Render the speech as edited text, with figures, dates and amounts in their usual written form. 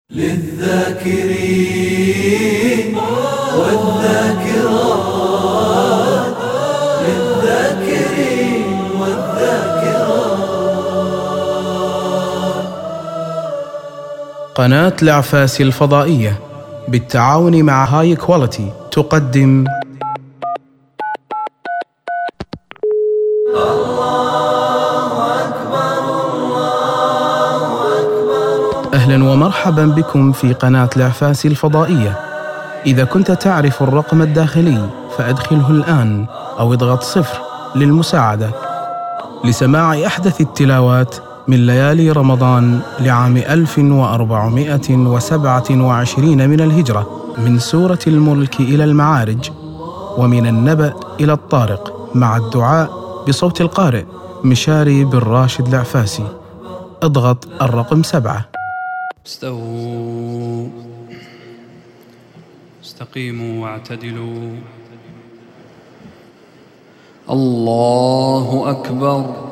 للذاكرين والذاكرات، للذاكرين والذاكرات. قناة العفاسي الفضائية بالتعاون مع هاي كواليتي تقدم أهلا ومرحبا بكم في قناة العفاسي الفضائية. إذا كنت تعرف الرقم الداخلي فأدخله الآن أو اضغط 0 للمساعدة لسماع أحدث التلاوات من ليالي رمضان لعام 1427 من الهجرة، من سورة الملك إلى المعارج، ومن النبأ إلى الطارق، مع الدعاء بصوت القارئ مشاري بن راشد العفاسي. اضغط الرقم 7. استووا، استقيموا واعتدلوا. الله أكبر.